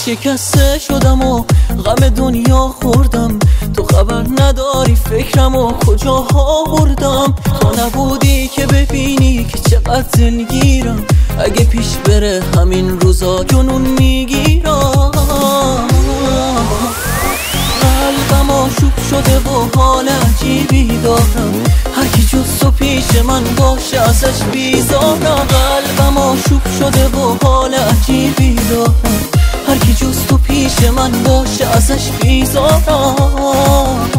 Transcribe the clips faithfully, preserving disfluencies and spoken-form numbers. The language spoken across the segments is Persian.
شکسته شدم و غم دنیا خوردم، تو خبر نداری فکرمو کجاها بردم. تو نبودی که ببینی که چقدر دلگیرم، اگه پیش بره همین روزا جنون میگیرم. قلبم آشوب شده و حال عجیبی دارم، هرکی جز تو پیش من باشه ازش بیزارم. قلبم آشوب شده و حال عجیبی دارم، هرکی جز تو پیش من باشه ازش بیزارم.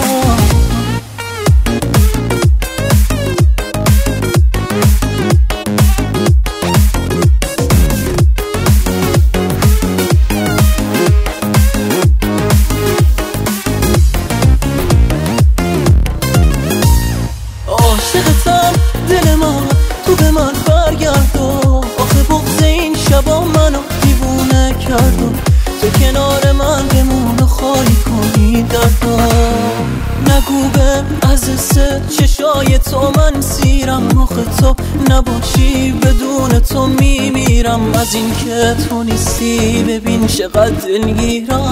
عاشقتم دل من، تو به من برگرد و آخه بغض این شبا منو دیوونه کرد و تو کنار من بمون و خالی کنی دردو. نگو به عزیزه چشای تو من سیرم، آخه تو نباشی بدون تو میمیرم. از این که تو نیستی ببین چقدر دلگیرم.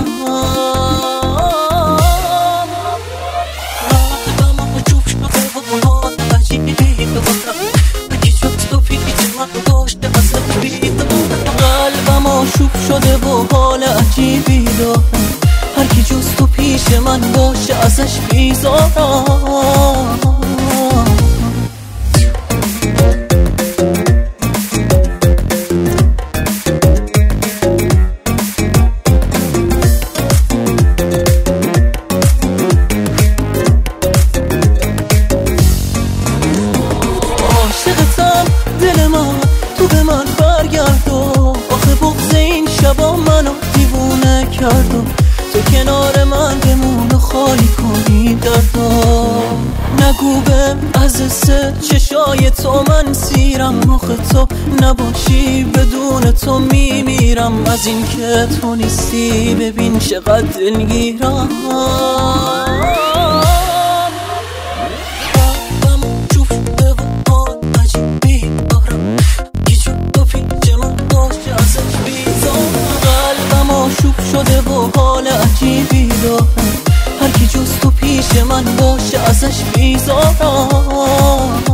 قلبم آشوب شده و حال عجیبی دارم، هرکی جز تو پیش من باشه ازش بیزارم. عاشقتم دل من، تو به من برگرد و آخه بغض این شبا منو دیوونه کرد و تو کنار من بمون و خالی کنی دردو. نگو به عزیزه چشای تو من سیرم، آخه تو نباشی بدون تو میمیرم. از این که تو نیستی ببین چقدر دلگیرم. آشوب شده و حال عجیبی دارم، هرکی جز تو پیش من باشه ازش بیزارم.